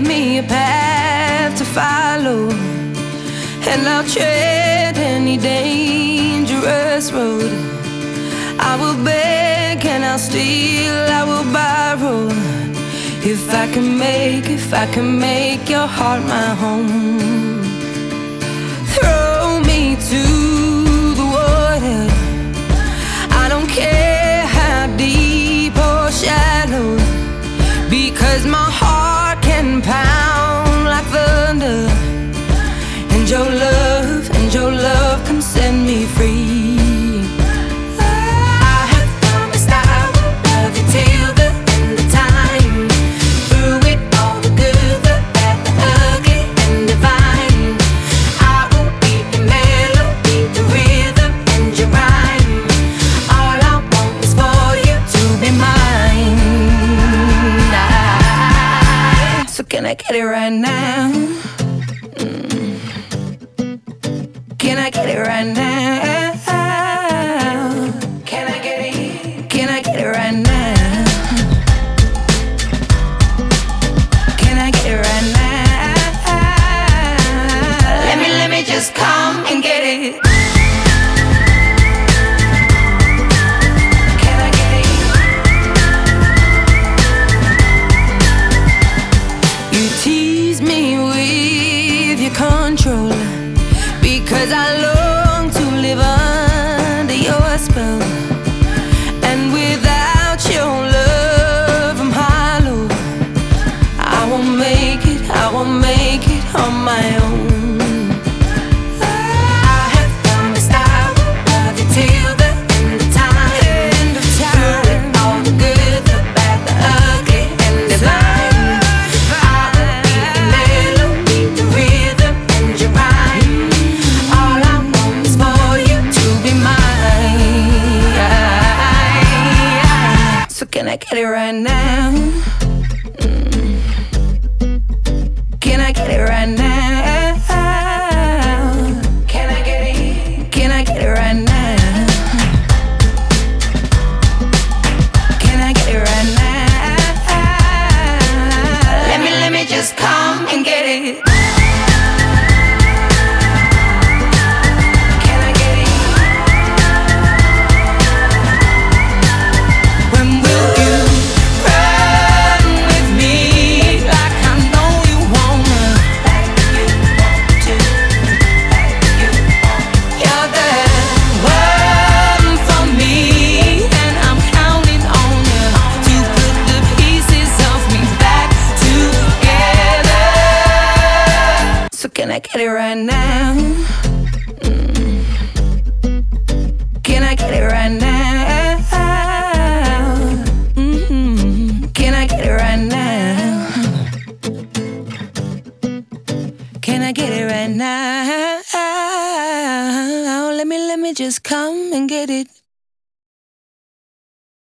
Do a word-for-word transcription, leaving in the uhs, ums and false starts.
me a path to follow, and I'll tread any dangerous road. I will beg and I'll steal, I will borrow, if I can make, if I can make your heart my home. Throw me to the water, I don't care how deep or shallow, because my heart can pound like thunder, and your love, and your love can set me free. I have promised I will love you till the end of time, through it all, the good, the bad, the ugly and divine. I will be your melody, the rhythm and your rhyme. All I want is for you to be mine. I, so can I get it right now? Mm. Can I get it right now? Can I get it? Can I get it right now? Can I get it right now? Let me, let me just come and get it. Can I get it? You tease me with your control, because I long to live under your spell, and without your love I'm hollow. I won't make it, I won't make it on my own. I have promised I will love you till the end of time, end of time. Through it all, the good, the bad, the ugly and divine. I will be the melody, the rhythm and your rhyme. All I want is for you to be mine. So can I get it right now? Mm. Can I get it right now? Can I get it? Can I get it right now? Can I get it right now? Let me, let me just come and get it. Can I get it? When will you run with me like I know you wanna, like you want to, like you want. You're the one for me, and I'm counting on you to put the pieces of me back together. So can I get it right now? Mm. Can I get it right now? Mm-hmm. Can I get it right now? Can I get it right now? Let me, let me just come and get it.